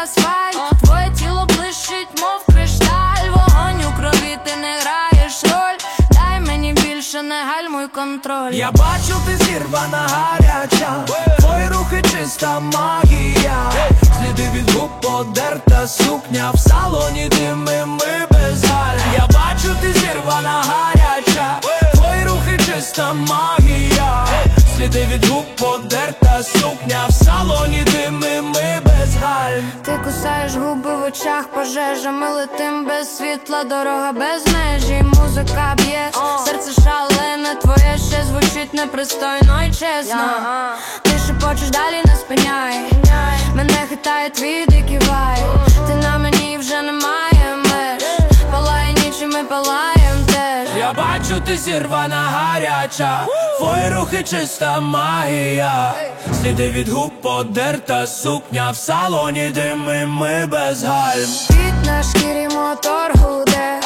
асфальт. Твоє тіло блищить, мов кришталь. Вогонь у крові, ти не граєш роль. Дай мені більше, не гальмуй контроль. Я бачу, ти зірвана, гаряча. Твої рухи чиста магія. Сліди від губ, подерта сукня. В салоні дими, ми без галь. Я бачу, ти зірвана, гаряча. Твої рухи чиста магія. Сліди від губ, подерта сукня. В салоні дими, ми без галь. Ти кусаєш губи, в очах пожежа. Ми летим без світла, дорога без межі. Музика б'є, серце шалене. Твоє ще звучить непристойно і чесно. Ти шепочеш, далі не спиняй. Мене хитає твій дикий вайб. Ти на мені вже немає меж. Палає ніч і ми палаєм теж. Я бачу, ти зірвана, гаряча. Твої рухи чиста магія. Сліди від губ, подерта сукня. В салоні дими, ми без гальм. Під на шкірі мотор гуде.